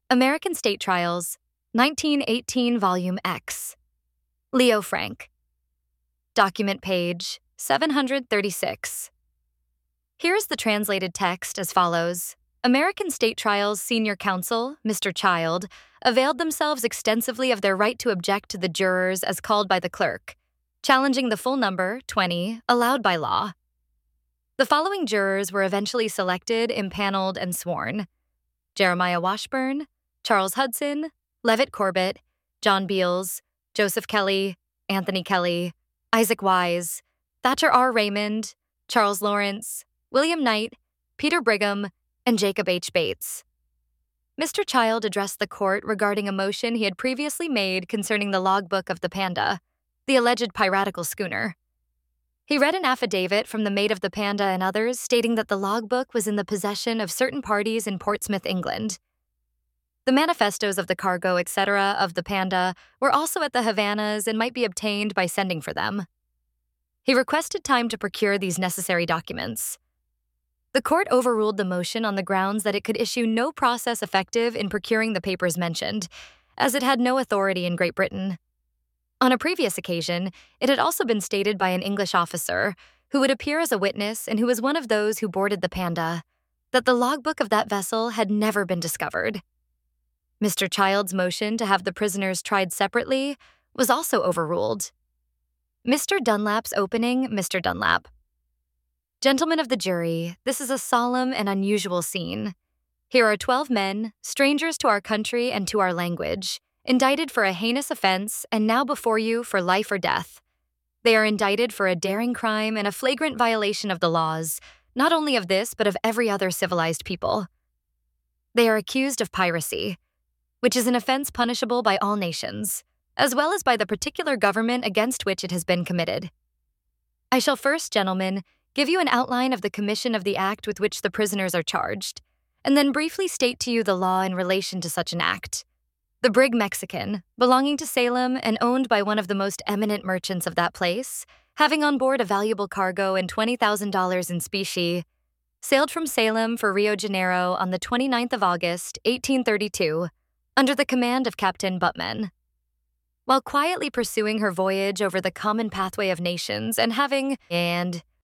American State Trials, 1918 Volume X. Leo Frank. Document page 736. Here is the translated text as follows. American State Trials Senior Counsel, Mr. Child, availed themselves extensively of their right to object to the jurors as called by the clerk, challenging the full number, 20, allowed by law. The following jurors were eventually selected, impaneled, and sworn: Jeremiah Washburn, Charles Hudson, Levitt Corbett, John Beals, Joseph Kelly, Anthony Kelly, Isaac Wise, Thatcher R. Raymond, Charles Lawrence, William Knight, Peter Brigham, and Jacob H. Bates. Mr. Child addressed the court regarding a motion he had previously made concerning the logbook of the Panda, the alleged piratical schooner. He read an affidavit from the mate of the Panda and others stating that the logbook was in the possession of certain parties in Portsmouth, England. The manifestos of the cargo, etc., of the Panda were also at the Havanas and might be obtained by sending for them. He requested time to procure these necessary documents. The court overruled the motion on the grounds that it could issue no process effective in procuring the papers mentioned, as it had no authority in Great Britain. On a previous occasion, it had also been stated by an English officer, who would appear as a witness and who was one of those who boarded the Panda, that the logbook of that vessel had never been discovered. Mr. Child's motion to have the prisoners tried separately was also overruled. Mr. Dunlap's opening, Mr. Dunlap. Gentlemen of the jury, this is a solemn and unusual scene. Here are 12 men, strangers to our country and to our language, indicted for a heinous offense and now before you for life or death. They are indicted for a daring crime and a flagrant violation of the laws, not only of this but of every other civilized people. They are accused of piracy, which is an offense punishable by all nations, as well as by the particular government against which it has been committed. I shall first, gentlemen, give you an outline of the commission of the act with which the prisoners are charged, and then briefly state to you the law in relation to such an act. The brig Mexican, belonging to Salem and owned by one of the most eminent merchants of that place, having on board a valuable cargo and $20,000 in specie, sailed from Salem for Rio Janeiro on the 29th of August, 1832, under the command of Captain Buttman. While quietly pursuing her voyage over the common pathway of nations and